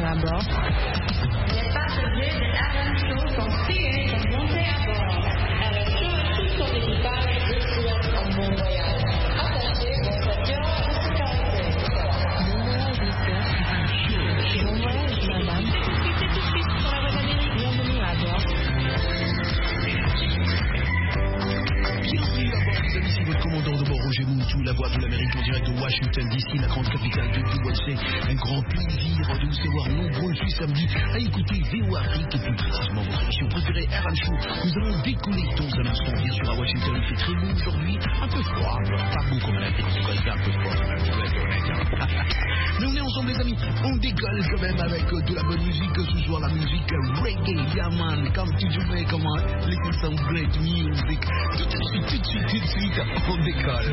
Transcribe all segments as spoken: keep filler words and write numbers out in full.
à bord. Les passagers de R M Show sont priés de monter à bord. R M Show et tout son équipage vous souhaitent un bon voyage. Attachez vos ceintures de sécurité. Bon voyage, monsieur. Bon voyage, madame. Quittez tout de suite sur la voie d'Amérique. Bienvenue à bord. Bienvenue à bord, mes amis, c'est votre commandant de bord, Roger Moutou, la voix de l'Amérique en direct de Washington D C, la grande capitale de l'U S A. Un grand plaisir de vous savoir nombreux ce samedi à écouter V O Afrique et plus précisément votre émission préférée R M Show. Nous allons décoller dans un instant, bien sûr, à Washington. Il fait très beau aujourd'hui, un peu froid, pas beau comme à la télé, il fait un peu froid, quand même, je dois être honnête. Mais on est ensemble, les amis, on décolle quand même avec de la bonne musique ce soir, la musique reggae, yeah man, come to Jamaica, man, listen some great music. Tout de suite, tout de suite, tout de suite, on décolle.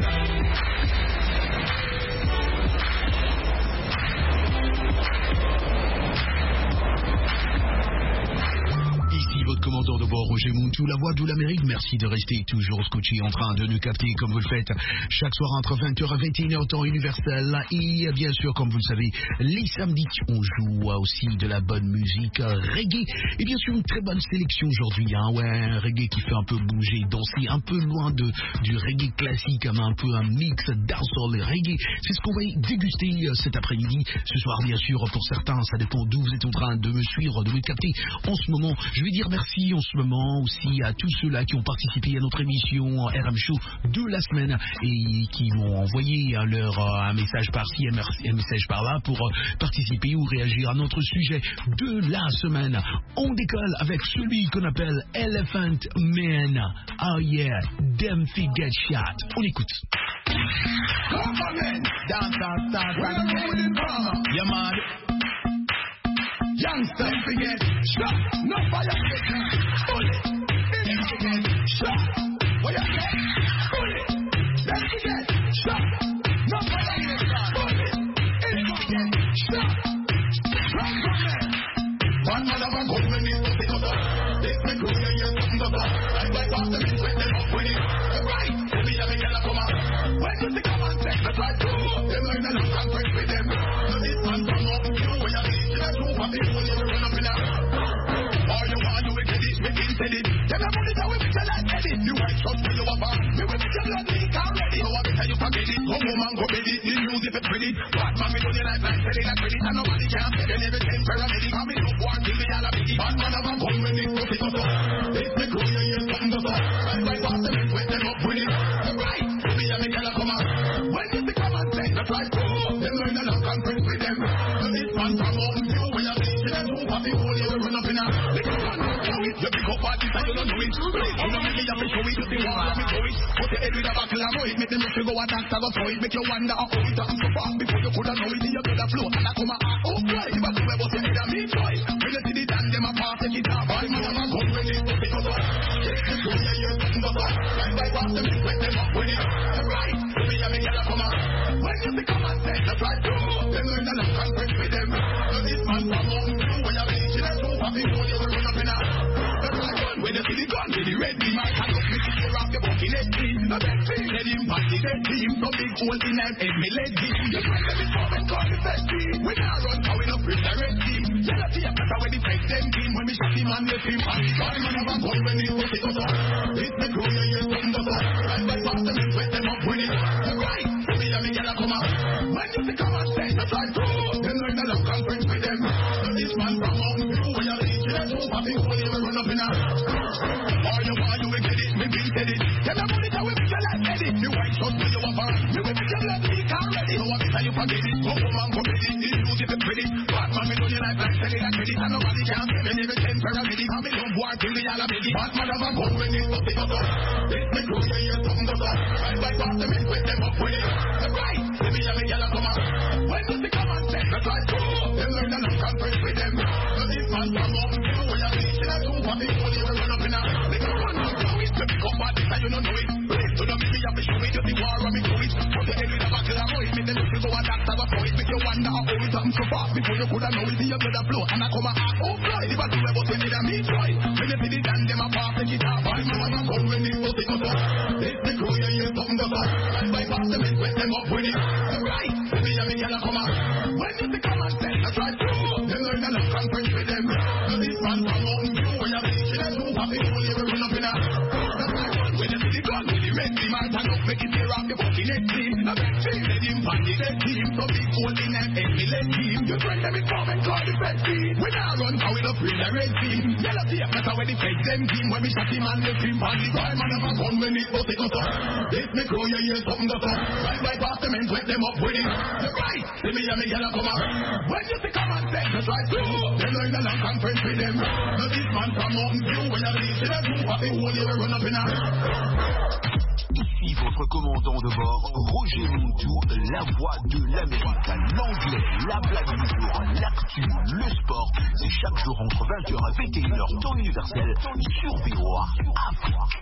Ici votre commandant de bord, Roger Moutou, la voix de l'Amérique. Merci de rester toujours scotché en train de nous capter comme vous le faites chaque soir entre vingt heures à vingt et une heures temps universel. Et bien sûr, comme vous le savez, les samedis, on joue aussi de la bonne musique reggae. Et bien sûr, une très bonne sélection aujourd'hui. Hein, ouais, un reggae qui fait un peu bouger, danser, un peu loin de, du reggae classique, hein, un peu un mix dancehall et reggae. C'est ce qu'on va déguster cet après-midi. Ce soir, bien sûr, pour certains, ça dépend d'où vous êtes en train de me suivre, de me capter en ce moment. Je vais dire merci en ce moment aussi à tous ceux-là qui ont participé à notre émission R M Show de la semaine et qui m'ont envoyé hein, leur euh, un message par-ci, un, un message par-là pour euh, participer ou réagir à notre sujet de la semaine. On décolle avec celui qu'on appelle Elephant Man. Oh yeah, them fi get shot. On écoute. Come on in, dance and start right now. Yeah man. Youngster, forget shot, no fire, bullet, forget shot, what you get, bullet, then forget shot, no fire, bullet, forget shot, from man, one man of a gun when it's the other, this me cool and you're from the block, I like off the mix with them up with it, right, me and me yellow come on, when you think I'm on sex, I try to, them learn a lot and friends with them, so this man from up, you know what you mean. What they do when you run up in a all you want you will get it, make it said it. Tell me money that we make you like edit. You white shot when you have on. Me will make your blood leak already. So I better you forget it. Go home and go bed it. The music is pretty. Bad man me do you like man, tell it like credit. And nobody can say they never send paramedic. I mean no war till me all a biggie. Bad man have a gun when they go to go so. It's me cool you hear something go so. Right right past them and wet them up with it. Right, me and me girl come on. When you see come and say that's right too. Them learn a lot and friends with them. So this man from home. What the whole you run up in a little man don't know it. You pick up parties and you don't know it. You know me, you have to show it. You think you want me to it. Put your head with a buckle and roll it. Make them make you go a dance and go throw it. Make you wonder how it happened so far. Before you could have know it, you blood a flow. And I come a oh boy, if I come a bust your head and me try. When you see the dance, them a pass the guitar. Ball man have a gun when they put it over. Take the show, you hear something go so. Right by past them, wet them up with it. Right, me and me girl come on. When you see come and say that's right too. Them learn a lot and friends with them. So this man from home. When you see the gun with the red beam, I can't look me to your off the bucket head team. No dead team, head him back the dead team. No big hole in them head, me leg team. You find them in moment, call the best team. We now run, how we not bring the red team. You not see a better when the fake them team. When we shot him and left him, and the gun man have a gun when he put it up. It's the crew, you hear something go so. And by past them, wet them up with it. Right, me and me girl come out. When you see come and say, that's right too. Then learn a lot conference with them. So this man from Mountain View, where you reach, you know, papi, when you run up in a all you want, you will get it, me beat it. Tell me money that we make you like edit. You white shot when you have on. You will make your blood leak already. So I better you forget it. Go home and go get it. This music is pretty. Bad man, me do you like like selling like credit. And nobody can say me never send paramedic. And me don't war till the all a biggie. Bad man have a gun when it's up, it's up. This me crew, you hear something go so. Right by past them and wet them up with it. Right, see me and me gyal come on. When does they come and say that's right too? Them learn a lot conference with them. So this man from Mountain View, where you reach, you know, papi, when you run up in a little run up, know it. You pick up parties and you don't know it. So don't make me have to show it. You see war and me do it. Put your head with a buckle and roll it. Make them look to go and dance and go throw it. Make you wonder how it happened so fast. Before you could have know it, your blood a flow. And I come a oh boy, if I do it, but you need a me try. When you see the dance, them a pass the guitar. But you know I'm a gun when it's supposed to go so. This the crew, you hear something go so. And by past them and wet them up with it. Right, me and me gyal come on. When you see come and say that's right too. Them learn a Make it tear off the fucking head team. I bet team, let him find the dead team. So big hole in that head, me let team. Your friend them is come and call the best team. We now run how we love free the red team. Yellow tape, that's how we defend them team. When we shot him and left him on the crime and have a gun when it was it goes up. This me crow, you hear something goes up. Right, right past the men, wet them up with it. You're right, see me and me yellow come up. When you see come and say, just right through. Them know in a long conference with them. Now this man from Mountain View, when you reach in a group of the whole, you will run up in a... Ici votre commandant de bord, Roger Montou, la voix de l'Amérique, l'anglais, la blague du jour, l'actu, le sport, c'est chaque jour entre vingt heures et vingt et une heures temps universel sur V O A Afrique.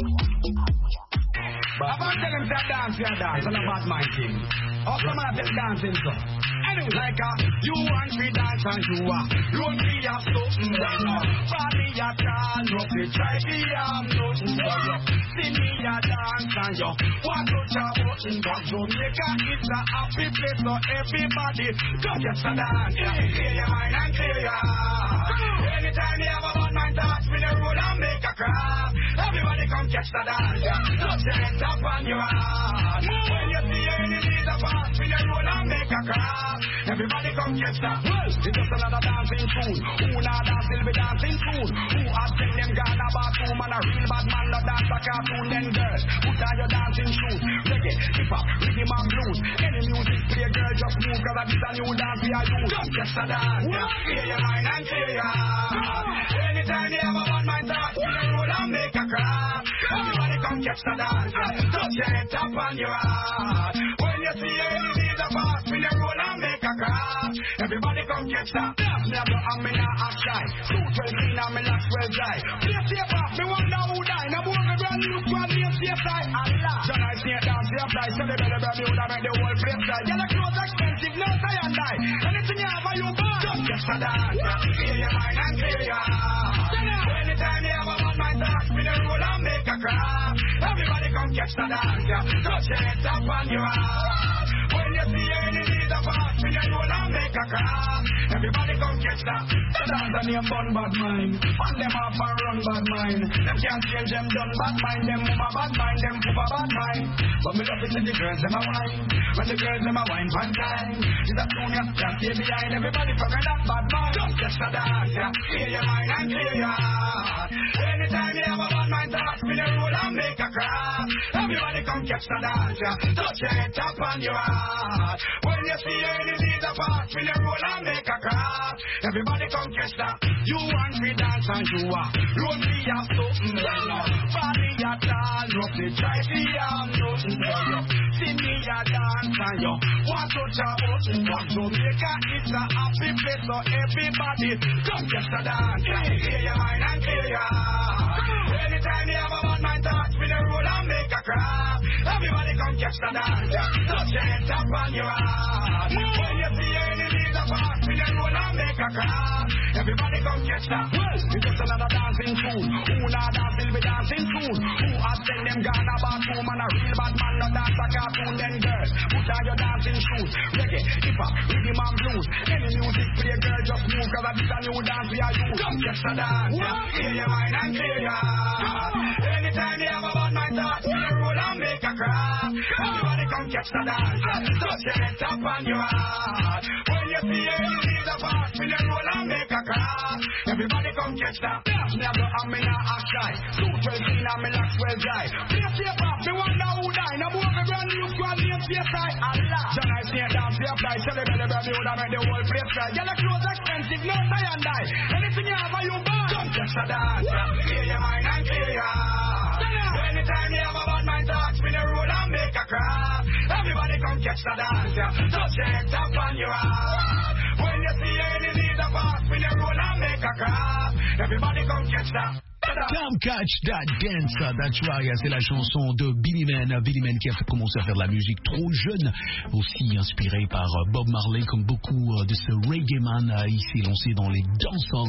But if I tell him to dance, you dance, and a bad mind thing. How come I tell dancing so? Anyway, like a, you want to dance and you are, you want to have something right now. Body a can, rock it, try to have nothing for you. See me a dance and you want to touch a button, but Jamaica is a happy place, so everybody come just a dance. Clear your mind and clear your heart. Anytime you have a bad mind, touch me the road and make a crowd. Everybody come catch the dance. Touch your hands up on your heart. When you see your enemies apart, me the road and make a crowd. Everybody come catch the dance. It's just another dancing tune. Who not dance will be dancing soon. Who has seen them gone about two man, a real bad man, no dance a cartoon. Then girls, put on your dancing shoes. Reggae, hip hop, rhythm and blues. Any music play, girl, just move, cause this a new dance we are used. Come catch the dance. Clear your mind and clear your heart. Anytime you have a one mind thought, we the road and make a crowd. Everybody come catch the dance. Touch your head up on your heart. When you see your enemies apart, we the road and make a crowd. Everybody come catch the dance. Me a go and me not act shy. Suit well clean and me locks well dry. Play safe off, me wonder who die. Now boy me brand new squad, me a safe side. Allah. So I see a dance, safe side. So the belly brand new, that make the whole place dry. Yellow clothes expensive, no tie and die. Anything you have, you buy. Just catch the dance. Clear your mind and clear your heart. Anytime you have a one mind thought, me the roll and make a crowd. Everybody come catch the dance. Touch your head up on your heart. When you see your enemies apart, me the roll and make a crowd. Everybody come catch the the dance and your bun bad mind. On them off and run bad mind. Them can't change them done bad mind. Them move a bad mind, them move a bad mind. But me love it when the girls them a wine. When the girls them a wine one time. It's a tune you can't stay behind. Everybody forget that bad mind. Come catch the dance. Clear your mind and clear your heart. Anytime you have a one mind thought, me the roll and make a crowd. Everybody come catch the dance. Touch your head up on your heart. When you see your enemies apart, me the roll and make a crowd. Everybody come catch the. You want to dance and you are. Roll me up something right now. Body a tall, rough it, try to have nothing for you. See me a dance and you want to touch a button, but Jamaica is a happy place, so everybody come catch the dance. Clear your mind and clear your heart. Anytime you have a one mind thought, me the roll and make a crowd. Everybody come catch the dance. Touch your head up on your heart. When you see your enemies apart, me the roll and make a crowd. Everybody come catch the. It's just another dancing tune. Who not dance will be dancing soon. Who has seen them gone about two man, a real bad man, no dance a cartoon. Then girls, put on your dancing shoes. Reggae, hip hop, rhythm and blues. Any music play, girl, just move, cause this a new dance we are used. Come catch the dance. Clear your mind and clear your heart. Anytime you have a bad mind thought, we roll and make a crowd. Everybody come catch the dance. Touch your head up on your heart. When you see your enemies apart, we roll and make a crowd. Everybody come catch the dance. Me a go and me not act shy. Suit well clean and me locks well dry. Play safe off, me wonder who die. Now boy me brand new squad, me a safe side. Allah. So I see a dance, safe side. So the belly brand new, that make the whole place dry. Yellow clothes expensive, no tie and die. Anything you have, you buy. Come catch the dance. Clear your mind and clear your heart. Anytime you have a bad mind thought, me the roll and make a crowd. Everybody come catch the dance. Touch your head up on your heart. When you see your enemies apart, me the roll and make a crowd. Everybody come catch the. Come catch that dance, that's right, c'est la chanson de Billy Man. Billy Man qui a commencé à faire de la musique trop jeune, aussi inspiré par Bob Marley, comme beaucoup de ce reggae man. Il s'est lancé dans les dancehall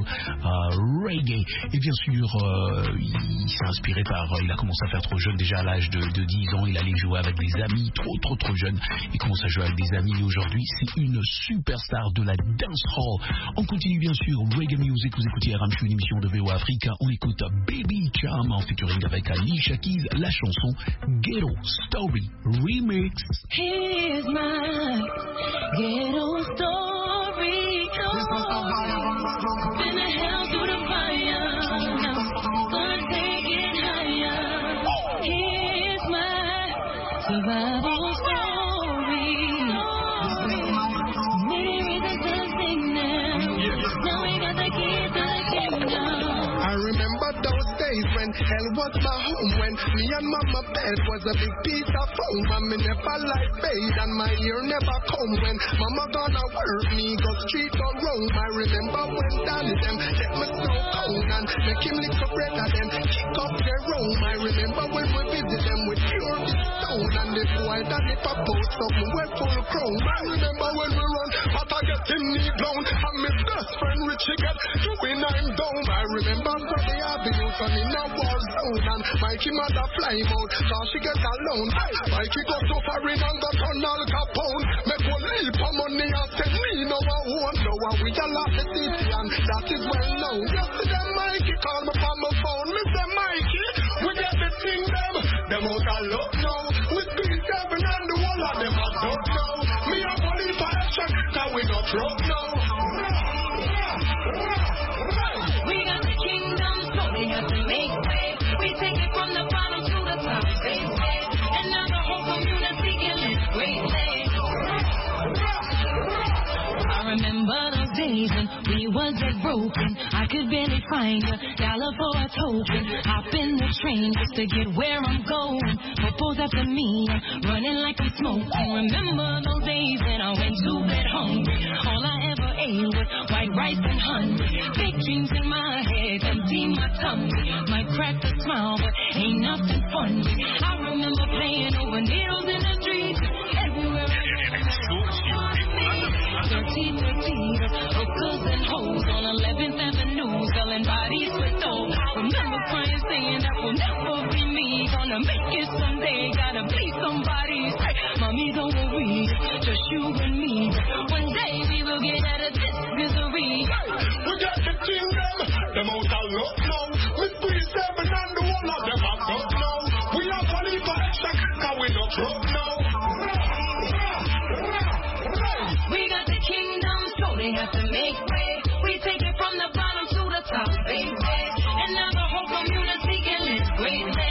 uh, reggae, et bien sûr, uh, il s'est inspiré par, il a commencé à faire trop jeune, déjà à l'âge de, de dix ans, il allait jouer avec des amis, trop trop trop jeune, il commence à jouer avec des amis, et aujourd'hui, c'est une superstar de la dancehall. On continue bien sûr, reggae music, vous écoutez R M, une émission de V O A Afrique, on écoute Baby Cham en featuring avec Alicia Keys, la chanson Ghetto Story Remix. Here's my ghetto story. Oh, been a hell through the fire. Now gonna take it higher. Here's my survival story. Many reasons to sing now. Now we got the key to the kingdom. I remember those days when hell was my home, when me and mama bed was a big piece of foam, and me never like bathe and my ear never comb. When mama gonna work me go street or roam, I remember when Danny them let me snow cone and make him lick up bread and then kick up their room. I remember when we visit them with pure stone, and the boy Danny pop out something with full chrome. I remember when we run, but I get him knee blown, and my best friend Richie get doing I'm down. I remember so the avenue son in a war zone, and Mikey mother fly out, so she get alone. Mikey go so far in and got on Al Capone, make one leap of money and send me no one. No one we all have the city, and that is well known. Yesterday Mikey called me from my phone, me say Mikey, we get the thing them, them out a look now. We speed seven and the whole of them a duck now. Me a police for action, cause we not truck now. We got the kingdom, so they have to make way. We take it from the bottom to the top, baby. And now the whole community can live greatly. I remember those days when we was dead broken. I could barely find a dollar for a token. Hop in the train just to get where I'm going. Propose after me, running like I'm smoking. Remember those days when I went to bed hungry. All I ever ate was white rice and honey. Big dreams in my head, empty my tummy. Might crack a smile, but ain't nothing funny. I remember playing over needles in the streets. Everywhere I went, thirty, thirty, hookers and hoes on eleventh Avenue, selling bodies with dough. Remember crying, saying that will never be me. Gonna make it someday, gotta be somebody's. Mommy, don't worry, just you and me. One day we will get out of this misery. We got the kingdom, them out a look now. We squeeze seven and the whole of them a duck now. We are funny for action, cause we not truck now. We got the kingdom, so they have to make way. We take it from the bottom to the top, baby. And now the whole community can live greatly.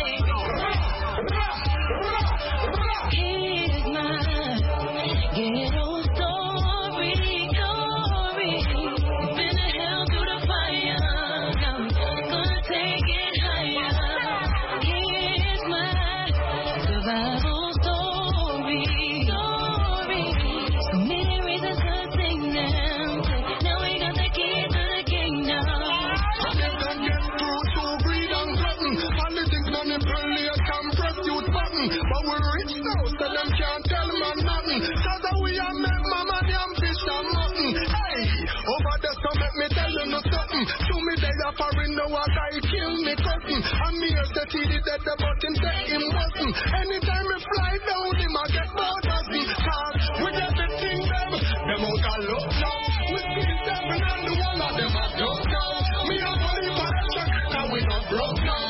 Here's my ghetto story, story. Been a hell through the fire, now gonna take it higher. Here's my survival story, story. So many reasons to sing now. Now we got the key to the kingdom. I never get through to greed and glutton. And the things manipulate and press youth button. But we're rich now, so them can't tell man nothing. Cause we are make mama damn fish and mutton. Hey, over there so make me tell you no something. To me they are foreign now as I kill me cousin. And me as the T D dead the button say him wasn't. Anytime we fly down him I get bored of me. Cause we get the kingdom, them out a look now. We see seven and the one of them a duck now. Me a money for action, cause we not broke now.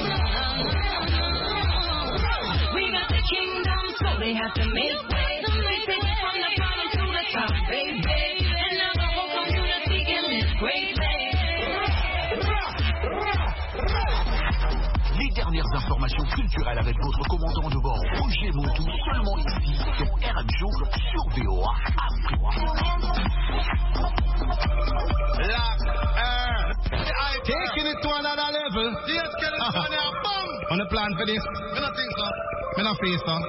We got the kingdom, so they have to make way. We take it from the bottom to the top, baby. And now the whole community can live greatly. Les dernières informations culturelles avec votre commandant de bord, Roger Montou, seulement ici, sur Radio sur V O A Afrique. Taking it to another level. Yes, get it on there, bam! On the plan for this? Me not think so. Me not face so.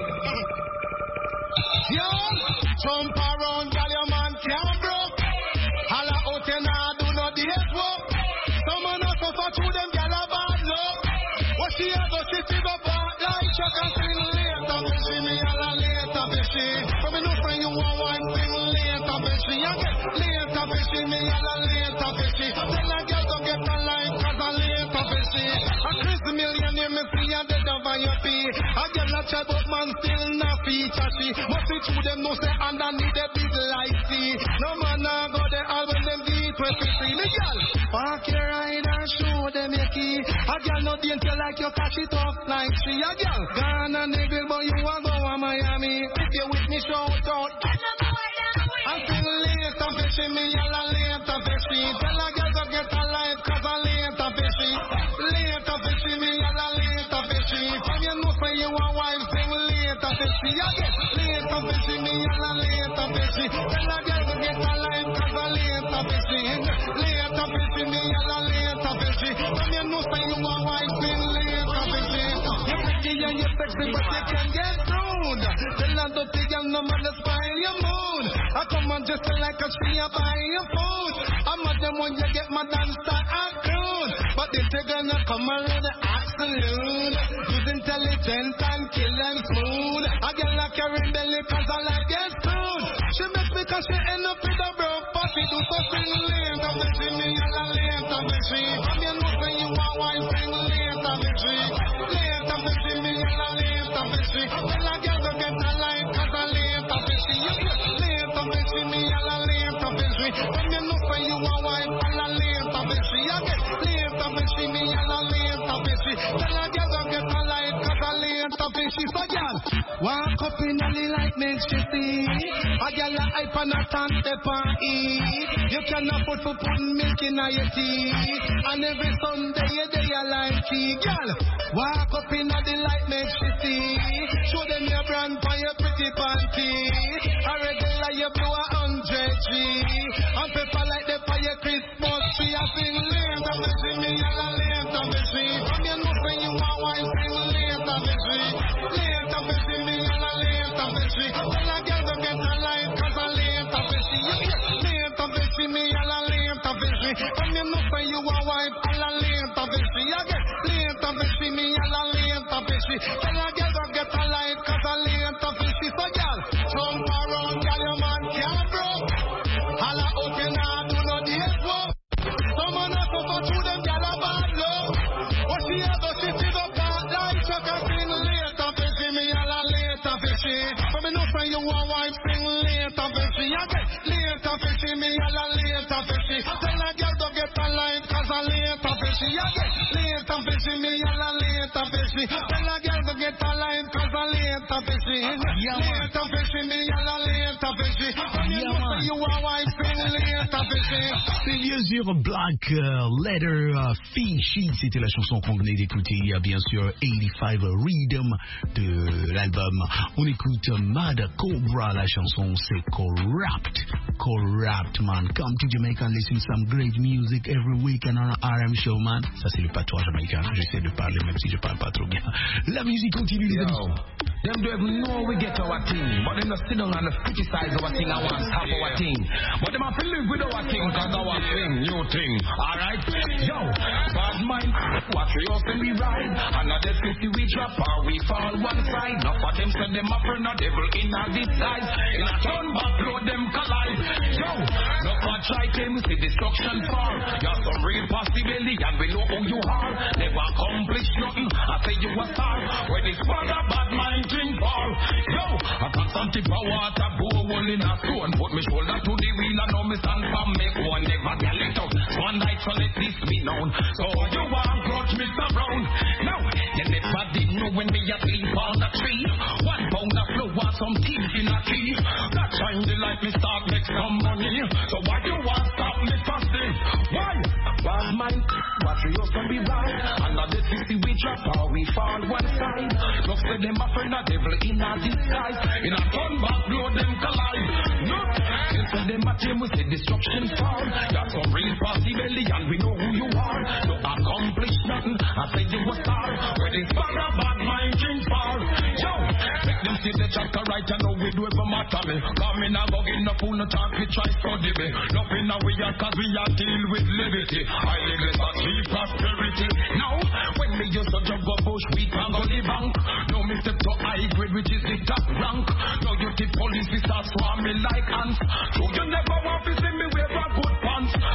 Yo, jump around, girl, your man can't broke. Holla out and I do not date work. Someone else suffer through them, girl, a bad luck. What she a go, she see go back like chuck and sing later, fishy. Me all a later, fishy. From me no friend, you want one thing later, fishy. You get later, fishy. Me all a later, fishy. Tell a girl to get a life, cause a later, fishy. A Chris millionaire, me see a dead over your pee. A girl a chat, but man still not feature she. Must be true, them no say underneath the big light see. No man a go there all when them beat with fifty. Me girl, park your ride and show them your key. A girl no dainty like you cash it off like she. A girl gone and nigga, but you a go to Miami. If you with me, shout out. I'm still late and fishy, me all a late and fishy. Tell a girl to get a life, cause I late and fishy. Late and fishy, me all a late and fishy. From you know say you a wife, sing late and fishy. A girl late and fishy, me all a late and fishy. Tell a girl to get a life, cause I late and fishy. Late and fishy, me all a late and fishy. From you know say you a wife, sing late and fishy. You're pretty and you're sexy, but you can get rude. Tell her to pick your number to spoil your mood. I come on just like a tree up by your food. I'm not the one you get my dance to act good. But if they're gonna come around the absolute, use intelligence and kill them smooth. I get like a belly cause I like get food. She makes me cause she end up with a broke pussy. Do something late of the tree, me and a late of the tree. From you know say you are wife, sing late of the tree. Late of the tree, me and a late of the tree. Tell a girl to get a life cause I late of the tree. Late of the tree, me and a late of the tree. From you know say you are wife, and a late of the tree. Again, late of the tree, me and a late of the tree. Tell a girl to get a life cause I late of the tree. So girl, walk up in the light makes you see. A girl a hype and a stand step and eat. You can afford to put milk in your tea. And every Sunday you day you like tea. Girl, walk up in the light makes you see. Show them your brand for your pretty panty. A regular you blow a hundred G. And pepper like the for your Christmas tree. I sing late of the tree, me and a late of the tree. From you know when you are wife, sing late of the tree. Late of the tree, me and a late of the tree. Tell a girl to get a life cause I late of the tree. Late of the tree, me and a late of the tree. From you know when you are wife, and a late of the tree. Again, late of the tree, me and a late of the tree. Tell a girl to get a life cause I late of the tree. So girl, jump around, girl, your man can't broke. Holla up in her, do no date work. Someone has to go through them, girl, a bad luck. What she ever, she did up that like chuck a sing late of the tree, me and a late of the tree. But me know say you a wife, sing late of the tree. Again, late of the tree, me and a late of the tree. Tell a girl to get a life cause I late of the tree. Again, late of the tree, me and a late of the tree. Tell a girl to get a life cause I late of the tree. Late of the tree, me and a late of the tree. But me know say you a wife, sing late of the tree. C'est bien sûr Black uh, Letter uh, Fishy, c'était la chanson qu'on venait d'écouter. Il y a bien sûr eighty-five Rhythm de l'album. On écoute Mad Cobra, la chanson c'est Corrupt. Corrupt, man. Come to Jamaica and listen to some great music every weekend on R M Show, man. Ça c'est le patois jamaïcain. J'essaie de parler même si je parle pas trop bien. La musique continue, les amis. Them don't even know we get our thing, but them just sit down and criticize our thing and want half our thing. But them have to live with our thing, cause our thing, new thing. Alright? Yo, bad mind, what we often we ride. Another fifty we drop or we fall one side. Not for them send them up for no devil in a disguise. In a turn back, load them collide. Yo, no for try them, see destruction fall. You're some real possibility and we know who you are. Never accomplish nothing, I say you a star. When it's for the bad mind, fall. Yo, I got something for water, go hole in a stone. Put me shoulder to the wheel and now me stand for me. One never get it out. One night so let this be known. So you want grudge, Mister Brown? No, you never did know when me a sleep on the tree. One pound of flour, some teeth in a tree. That time the light me start make some money. So why you want stop me fasting? Why? Bad mind, what we used to be right. Under the fifty we drop or we fall one side. Look for them a friend of devil in a disguise. In a turn back, blow them collide. Look, instead them a team we say destruction fall. You're some real possibility and we know who you are. You accomplish nothing, I say you a star. Where they fall a bad mind drink fall. Yo, make them see the chapter right and know we do it for matter me. Come in and go get no fool, no talk, we try study me. Nothing now we are cause we are deal with liberty. I live a cheap prosperity. Now, when me used to jump a bush, we can go the bank. No me step to high grade, which is the top rank. Now you the police, we start swarming like ants. So you never want to see me wear a good pants. Bad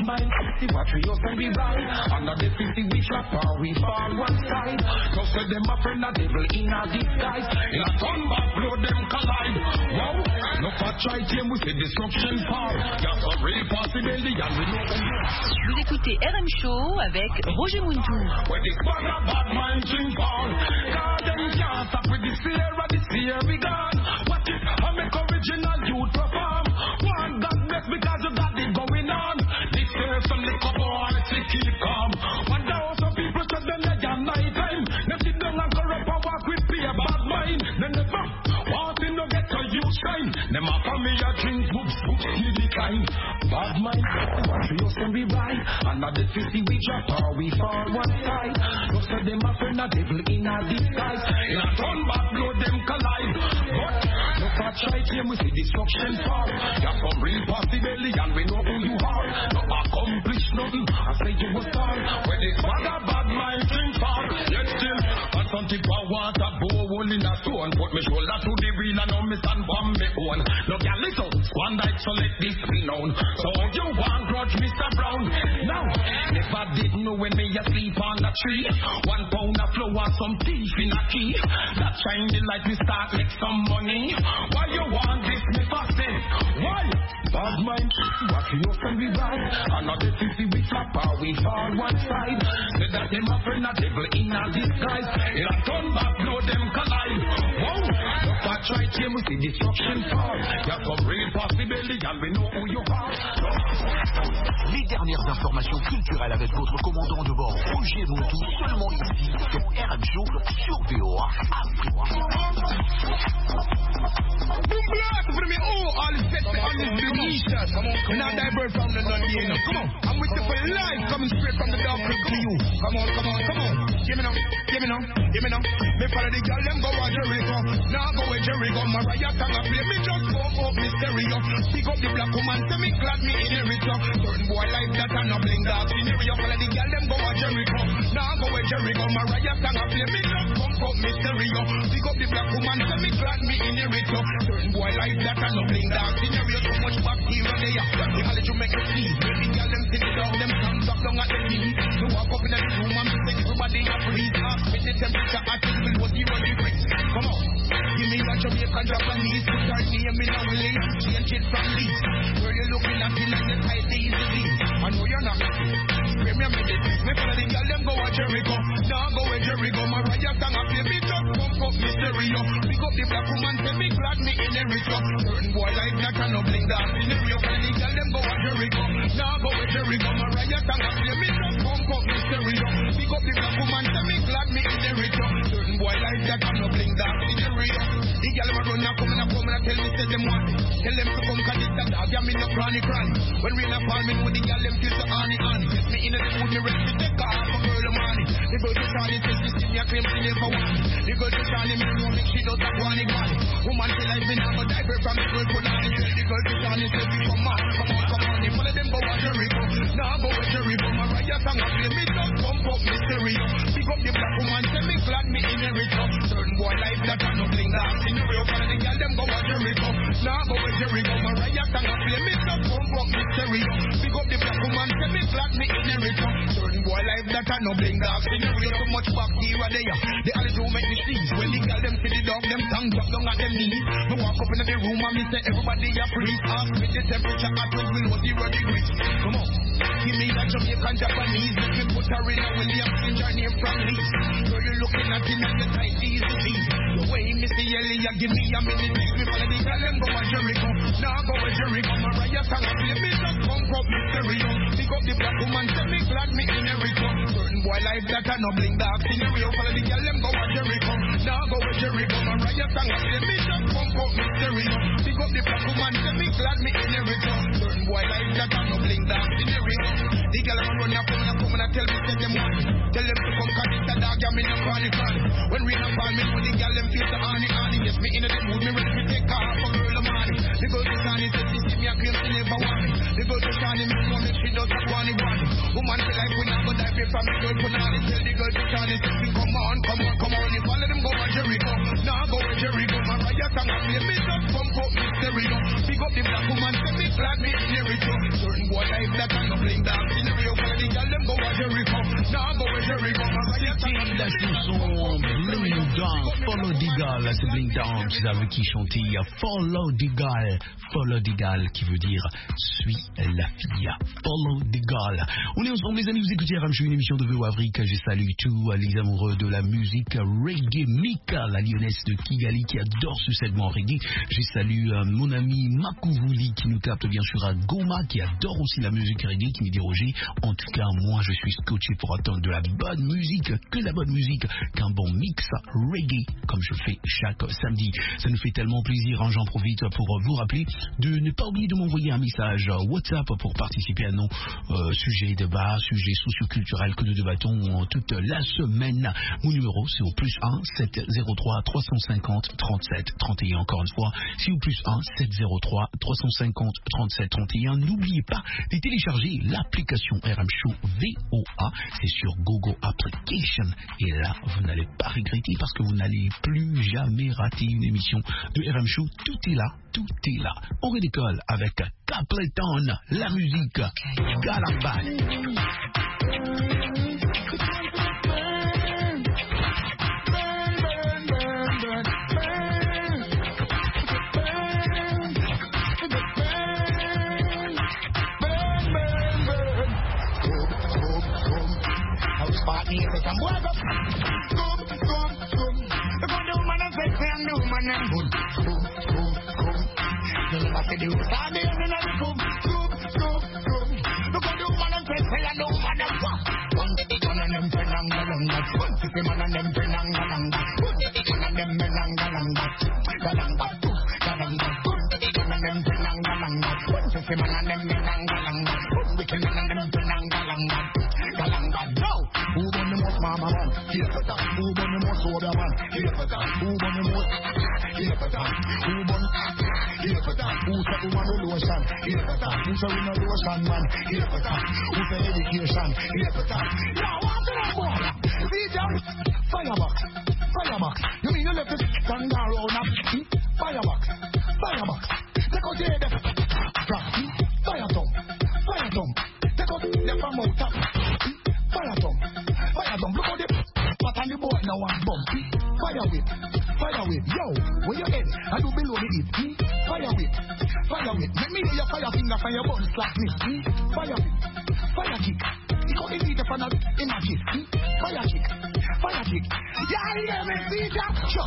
mind, see what we used to be right. Under the fifty we drop or we fall one side. So say them a friend a devil in a disguise. In a turn back blow them collide. Wow, no for try team we see destruction fall. There's a real possibility and we know. Vous écoutez R M Show avec Roger Muntou. When this bag of bad mind drink fall, God them can't stop with this fear of this fear we gone. What if I make original youth perform? One God bless because you got it going on. This fear some little boy to keep calm. One day also people said them they are night time. They sit down and corrupt and walk with fear bad mind. Then they back, wanting to get to you shine. Them a family a drink books, books till the kind. Bad mind, what we used to be right. Under the fifty we drop or we fall one side. Look at them a friend a devil in a disguise. In a turn back blow them collide. But look at try team we see destruction fall. You're some real possibility and we know who you are. No accomplish nothing, I say you will fall. When this bad a bad mind drink fall. Yet still, and some people want a bow hole in a stone. Put me shoulder to the wheel and now me stand from me own. Look at little, one night so let this be known. So you want grudge Mister Brown. Now, never did know when me asleep on the tree. One pound of flour, some teeth in a key. That shine the light, we start make some money. Why you want this, me fasting? Why? Bad mind, what you know can be right. Another fifty we flap or we fall one side. Say that them a friend a devil in a disguise. In a turn back, blow them collide. Whoa, look at try team, we see destruction fall. There's some real possibility and we know who you are. Les dernières informations culturelles avec votre commandant de bord Roger Muntou, seulement ici sur R M Show sur V O A Afrique. Boom blast for me, oh, all set on this delicious. Come on, come on, divert from the London. Come on, I'm with you for life, coming straight from the dark to you. Come on, come on, come on. Give me now, give me now, give me now. Me follow the girl, them go to Jericho. Now go with Jericho, Mariah Tanga play. Me just go up Mysterio. Pick up the black woman, say me glad me in the ritual. Certain boy like that and no bling dark scenario. Follow the girl, them go to Jericho. Now go with Jericho, Mariah Tanga play. Me just come up Mysterio. Pick up the black woman, say me glad me in the ritual. Certain boy like that and no bling dark scenario. Too much bacteria there. The hell you make it see. The girl, them sit down, them thumbs up down at the knee. You walk up in the room and say everybody a freeze. Ask me the temperature at it will was zero degrees. Come on, give me a Jamaican Japanese. Put her name in a willing, change it from these. Where you looking at it like the tight easily. I know you're not. Premium medicine. Me follow the girl, them go to Jericho. Now go to Jericho. Mariah Tanga play me just pump up Mysterio. Pick up the black woman, say me glad me in the ritual. Certain boy like that and no bling dark scenario. Follow the girl, them go to Jericho. Now go to Jericho. Mariah Tanga play me just pump up Mysterio. Pick up the black woman, say me glad me in the ritual. Certain boy like that and no bling dark scenario. The girl them a run now, come and come and tell me say them want it. Tell them to come 'cause it's a dog, yeah me no cranny cranny. When rain a fall, me know the girl them feel so honey honey. Get me in the mood, me ready to take off for girl the money. The girl to Charlie says she see me a claim she never want it. The girl to Charlie me know me she does a cranny cranny. Woman she like me now, but diaper from the girl put on it. The girl to Charlie says she come on, come on, come on. If one of them go to Jericho, now go to Jericho. Mariah Tanga play me just pump up Mysterio. Pick up the black woman, say me glad me in the ritual. Certain boy like that and no bling dark scenario. Follow the girl them go to Jericho. Now go to Jericho. Mariah Tanga play me just pump up Mysterio. Pick up the black woman, say me glad me in the ritual. Certain boy like that and no bling dark scenario. Too much bacteria there. The other do make me sneeze. When the girl them see the dog, them tongue drop down at them knees. Me walk up in the room and me say everybody a freeze. Ask me the temperature at twelve below zero degrees. Come on, give me that Jamaican Japanese. Let me put her in a William change her name from Lee. Girl you looking at it like the tight easy. The way me see Elia, give me a minute. Me follow the girl them go to Jericho. Now go to Jericho. Mariah Tanga play me just pump up Mysterio. Pick up the black woman, say me glad me in a ritual. Certain boy like that and no bling dark scenario. Follow the girl them go to Jericho. Now go to Jericho. Mariah Tanga play me just pump up Mysterio. Pick up the black woman, say me glad me in a ritual. Certain boy like that and no bling dark scenario. The girl them run ya come and come and tell me say them want it. Tell them to come 'cause it's a dog ya me no call it call it. When we no fall me know the girl them feel so honey honey. Yes me in the mood me ready to take off for girl the money. The girl to Shani said she see me a claim she never want it. The girl to Shani me know me she does not want it want it. Woman feel like we not go die from the girl put on it. Tell the girl to Shani say she come on come on come on. If all of them go to Jericho, now go to Jericho. Mariah Tanga play me just pump up Mysterio. Pick up the black woman say me glad me in the ritual. Certain boy like that and no bling dark Now go with Jerry go. C'était la chanson Bling Dong, Follow Digal, c'est Bling Dong, c'est avec qui chanter Follow Digal, Follow Digal qui veut dire suis la fille, Follow Digal. On est ensemble les amis, vous écoutez R M Show, une émission de V O Afrique, je salue tous les amoureux de la musique reggae, Mika, la lyonnaise de Kigali qui adore ce segment reggae, je salue euh, mon ami Makouvouli qui nous capte bien sûr à Goma, qui adore aussi la musique reggae, qui me dit Roger, en tout cas moi je suis scotché pour attendre de la bonne musique, que la bonne musique, qu'un bon mix reggae, comme je fais chaque samedi. Ça nous fait tellement plaisir, hein, j'en profite pour vous rappeler de ne pas oublier de m'envoyer un message WhatsApp pour participer à nos euh, sujets, débats, sujets socioculturels que nous débattons toute la semaine. Mon numéro c'est au plus un sept zéro trois trois cent cinquante trente-sept trente et un. Encore une fois, c'est au plus un sept zéro trois trois cent cinquante trente-sept trente et un. N'oubliez pas de télécharger l'application R M Show V O A, c'est sur Google Application. Et là, vous n'allez pas regretter parce que vous n'allez plus jamais rater une émission de R M Show. Tout est là, tout est là. On redécolle avec Capleton, la musique Galamban. So we no lotion man, here for that. Who for education, here for that. Yo, what's the number? See them? Firebox, firebox. You mean you left it stand around up? Firebox, firebox. Take out your head, fire thumb, fire thumb. Take out the from out top. Fire thumb, fire thumb. Look how the pot on the board now and bump. Fire whip, fire whip. Yo, where your head? I do below the hip. Fire whip, fire whip. Let me hear your fire finger from your bun slap me. Fire whip, fire kick. You can't eat the fan of in a kick. Fire kick, fire kick. Yeah, you hear me, see that? Sure.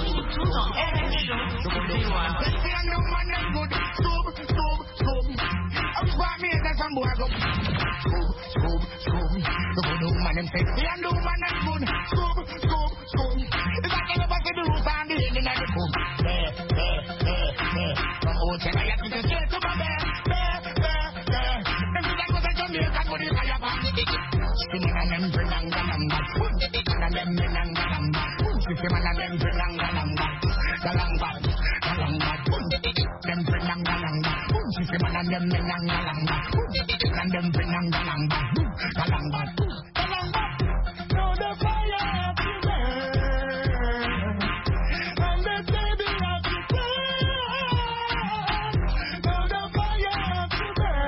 Some boy go scoob, scoob, scoob. The good woman them say, the young woman them good. Scoob, scoob, scoob. If I can ever see the roof and the ending of the coop. There, there, there, there. From hotel I have to just get to my bed. There, there, there. Them people go to Jamaica for the fire pan. Singing and them bring and galamba. And them bring and galamba. Singing and them bring and galamba. Galamba, galamba. Them bring and galamba. Singing and them bring and galamba. And them bring and galamba, galamba, galamba. Now the fire has to burn, and the baby has to burn. Now the fire has to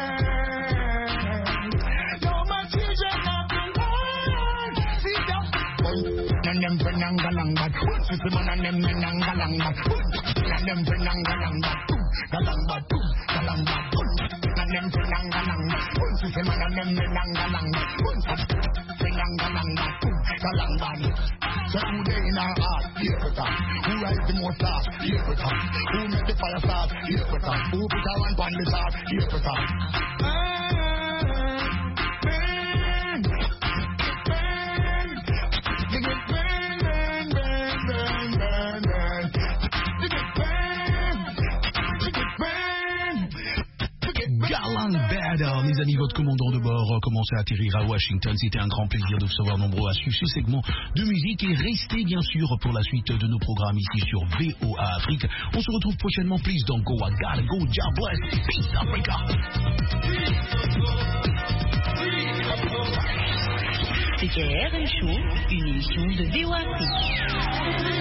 burn. Now my children have to learn. See that? And them bring and galamba, see man and them bring and galamba, and them bring and galamba, galamba, galamba. Them bring galanga, see man and them bring galanga, bring galanga, galanga. So who they in our heart, here for that. Who rise the most stars, here for that. Who make the fire start, here for that. Who put our one on the start, here for that. Mes amis, votre commandant de bord commence à atterrir à Washington. C'était un grand plaisir de vous savoir nombreux à suivre ce segment de musique et restez bien sûr pour la suite de nos programmes ici sur V O A Afrique. On se retrouve prochainement. Please don't go, I gotta go. God bless. Peace, Africa. C'était R M Show, une émission de V O A Afrique.